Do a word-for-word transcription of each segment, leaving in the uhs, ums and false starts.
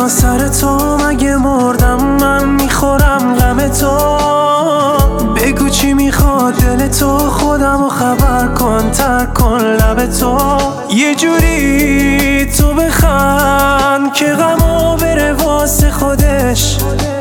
فدا سر تو، مگه مردم من میخورم غم تو. بگو چی میخواد دل تو، خودمو خبر کن، ترک کن لب تو. یه جوری تو بخند که غمو بره واسه خودش،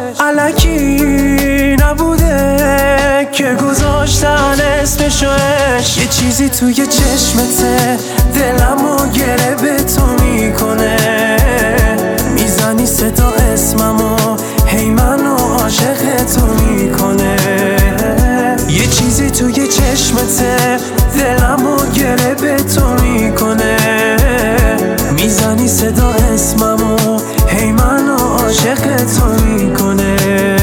الکی نبوده که گذاشتن اسمشو عشق. یه چیزی توی چشمته دلمو گره به تو میکنه، میزنی صدا اسممو، هی منو عاشق تو میکنه. یه چیزی توی چشمته دلمو گره به تو میکنه، میزنی صدا اسممو، هی منو عاشق تو میکنه.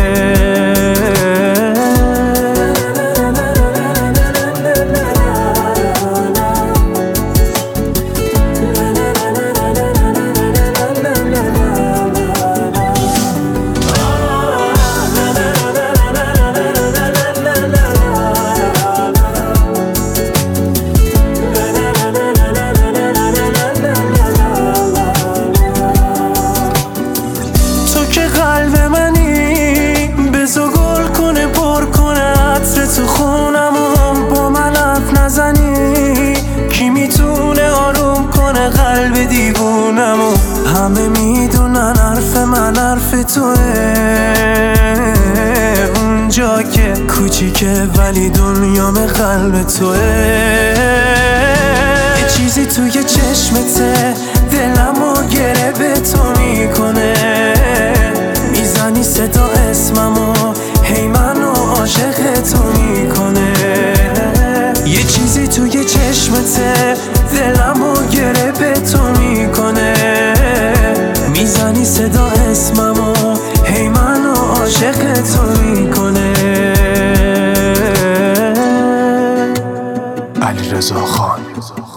قلب منی بزو گل کنه، پر کنه عطر تو خونمون، با من حرف نزنی. کی میتونه آروم کنه قلب دیوونمون؟ همه میدونن حرف من حرف توه، اونجا که کوچیکه ولی دنیام قلب توه. یه چیزی توی چشمته دلمو گره به تو میکنه، میزنی صدا اسممو، هی منو عاشق تو میکنه. یه چیزی توی چشمته دلمو گره به تو میکنه، میزنی صدا اسممو، هی منو عاشق تو میکنه. علیرضا خان.